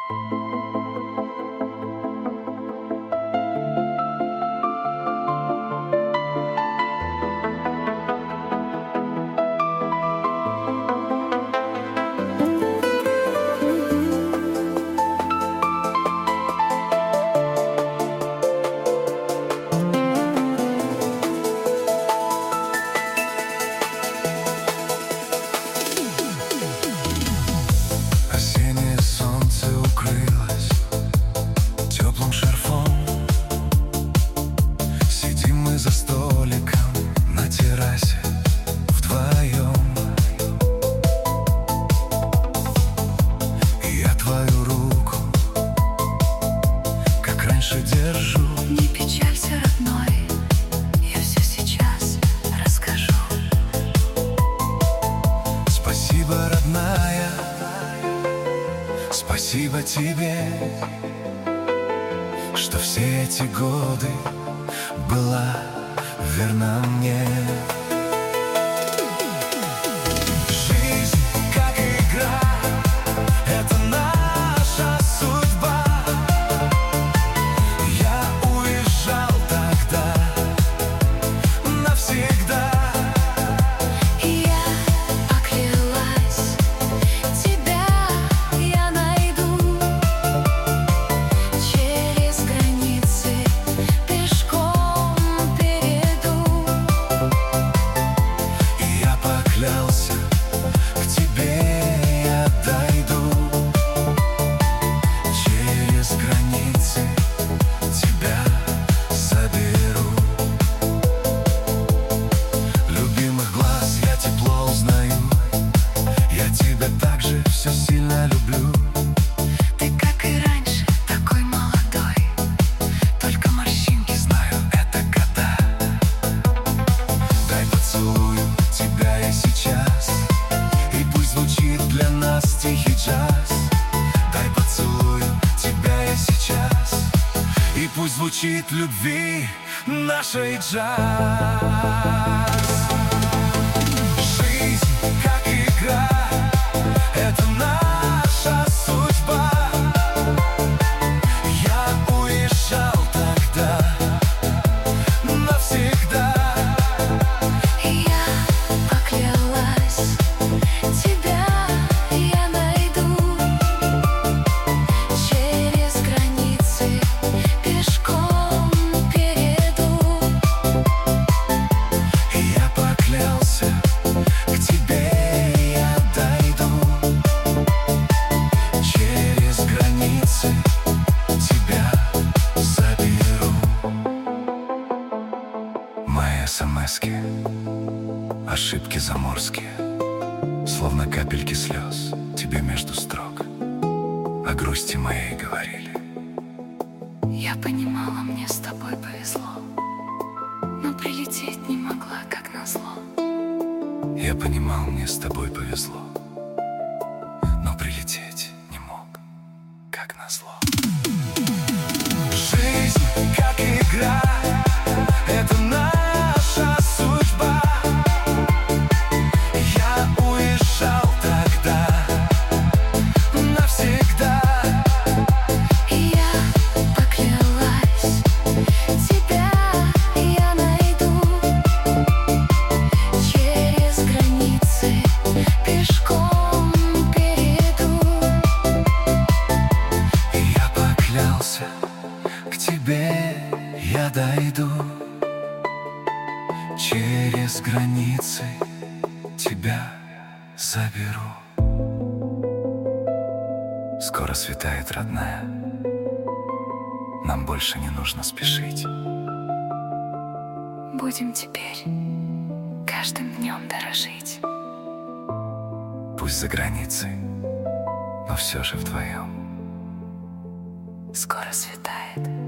Осеннее солнце укрылось теплым шарфом. Сидим мы за столиком на террасе вдвоем. И я твою руку, как раньше, держу. Не печалься, родной, я все сейчас расскажу. Спасибо, родная, спасибо тебе, что все эти годы была верна мне. Жизнь как игра, это наша судьба. Я уезжал тогда навсегда. Я поклялась, тебя я найду. Через границы пешком перейду. Я поклялся, к тебе я дойду. Через границы тебя заберу. Любимых глаз я тепло узнаю. Я тебя также все сильно люблю. Ты, как и раньше, такой молодой, только морщинки. Знаю, это года. Дай поцелую тебя я сейчас, и пусть звучит для нас тихий джаз. Дай поцелую тебя я сейчас, и пусть звучит любви нашей джаз. Жизнь как игра, это наша судьба. Я уезжал тогда навсегда. Я поклялась, тебя я найду. Через границы пешком перейду. Я поклялся, к тебе я дойду. Через границы тебя заберу. Мои смски, ошибки заморские, словно капельки слез тебе между строк о грусти моей говорили. Я понимала, мне с тобой повезло, но прилететь не могла, как назло. Я понимал, мне с тобой повезло, но прилететь не мог, как назло. Жизнь как игра, это наша судьба. Я уезжал тогда навсегда. Я поклялась, тебя я найду. Через границы пешком перейду. Я поклялся, к тебе я дойду. Через границы тебя заберу. Скоро светает, родная, нам больше не нужно спешить. Будем теперь каждым днем дорожить. Пусть за границей, но все же вдвоем. Скоро светает.